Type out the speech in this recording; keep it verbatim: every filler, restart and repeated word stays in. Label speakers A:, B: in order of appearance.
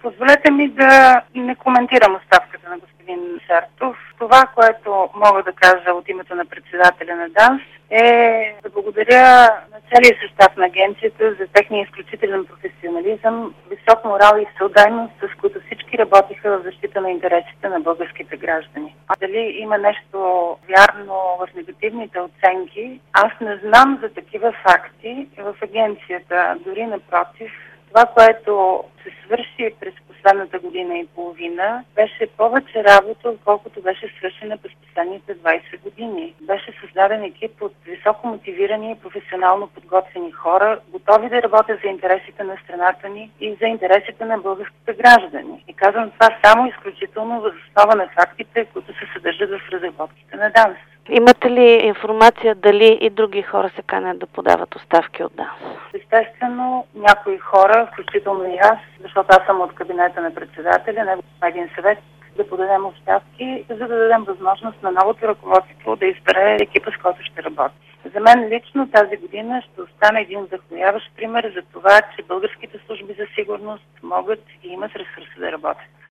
A: Позволете ми да не коментирам оставката на господин Шартов. Това, което мога да кажа от името на председателя на ДАНС е да благодаря на целия състав на агенцията за техния изключителен професионализъм, висок морал и всеотдайност, с които всички работиха в защита на интересите на българските граждани. А дали има нещо вярно в негативните оценки, аз не знам за такива факти в агенцията. Дори напротив, това, което се свърши през последната година и половина, беше повече работа, отколкото беше свършена през последните двайсет години. Беше създаден екип от високо мотивирани и професионално подготвени хора, готови да работят за интересите на страната ни и за интересите на българските граждани. И казвам това само изключително въз основа на фактите, които се съдържат в разработките на ДАНС.
B: Имате ли информация дали и други хора се канят да подават оставки от ДАНС?
A: Естествено, някои хора, включително и аз, защото аз съм от кабинета на председателя, него един съвет, да подадем оставки, за да дадем възможност на новото ръководство да избере екипа, с който ще работи. За мен лично тази година ще остане един вдъхновяващ пример за това, че българските служби за сигурност могат и имат ресурси да работят.